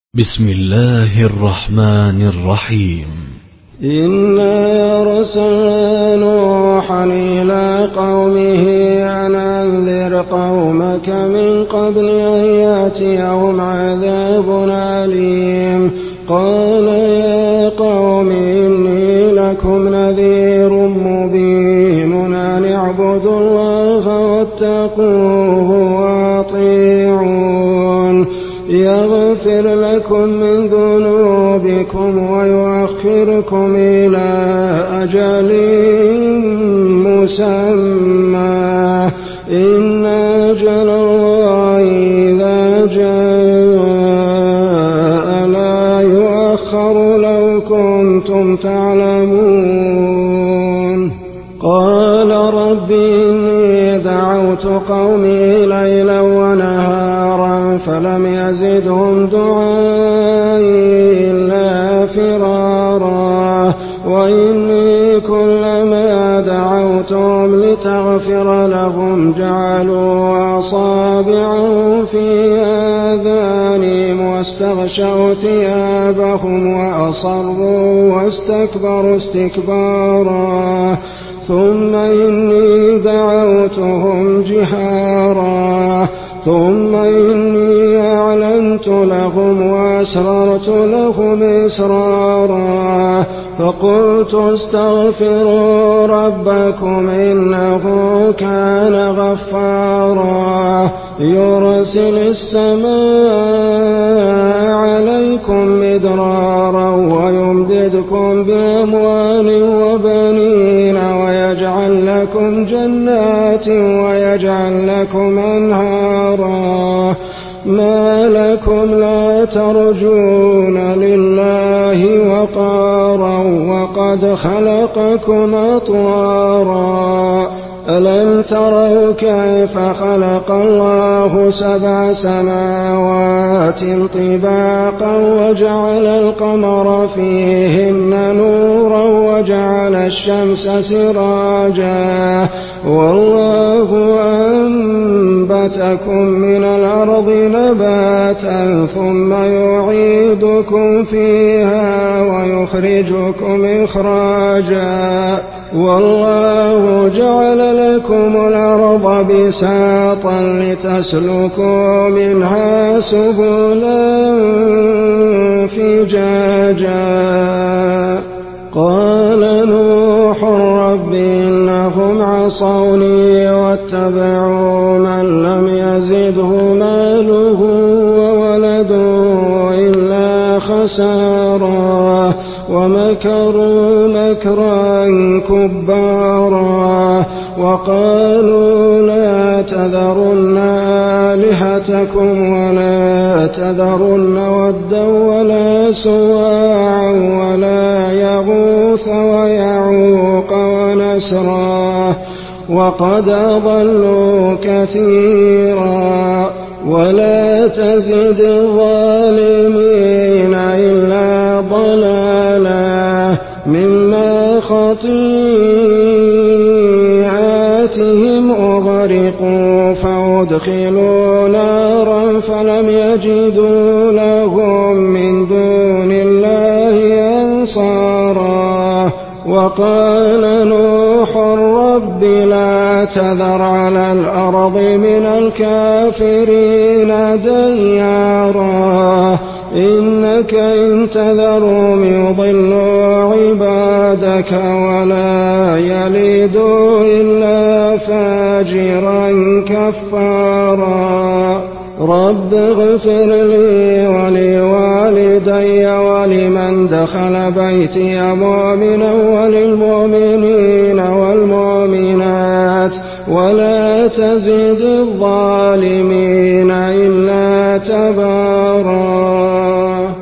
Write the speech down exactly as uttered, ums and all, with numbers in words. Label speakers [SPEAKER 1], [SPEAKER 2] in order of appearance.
[SPEAKER 1] بسم الله الرحمن الرحيم.
[SPEAKER 2] إنا أرسلنا نوحا إلى قومه أن أنذر قومك من قبل أن يأتيهم عذاب أليم. قال يا قوم إني لكم نذير مبين أن اعبدوا الله واتقوه وأطيعون يغفر لكم من ذنوبكم ويؤخركم إلى أجل مسمى إن أجل الله إذا جاء لا يؤخر لو كنتم تعلمون. قال رب إني دعوت قومي ليلا ونهارا فلم يزدهم دعائي إلا فرارا وإني كلما دعوتهم لتغفر لهم جعلوا أصابعهم في آذانهم واستغشوا ثيابهم وأصروا واستكبروا استكبارا ثم إني دعوتهم جهارا ثم إني أعلنت لهم وأسررت لهم إسرارا فقلت استغفروا ربكم إنه كان غفارا يرسل السماء عليكم مدرارا ويمددكم بأموال وبنين ويجعل لكم جنات ويجعل لكم أنهارا ما لكم لا ترجون لله وقارا وقد خلقكم أطوارا ألم تروا كيف خلق الله سبع سماوات طباقا وجعل القمر فيهن نورا وجعل الشمس سراجا والله أنبتكم من الأرض نباتا ثم يعيدكم فيها ويخرجكم إخراجا والله جعل لكم الأرض بساطا لتسلكوا منها سبلا فجاجا. قال نوح رب إنهم عصوني واتبعوا من لم يزده ماله وولده إلا خسارا ومكروا مكرا كبارا وقالوا لا تذرن آلهتكم ولا تذرن ودا ولا سواعا ولا يغوث ويعوق ونسرا وقد أضلوا كثيرا ولا تزد الظالمين إلا ضلالا مما خطيئاتهم أغرقوا فأدخلوا نارا فلم يجدوا لهم من دون الله أنصارا. وقال نوح رب لا تذر على الأرض من الكافرين ديارا إنك إن تذرهم يضلوا عبادك ولا يلدوا إلا فاجرا كفارا. رب اغفر لي ولوالدي ولمن دخل بيتي مؤمنا وللمؤمنين والمؤمنات ولا تزد الظالمين إلا تبارا.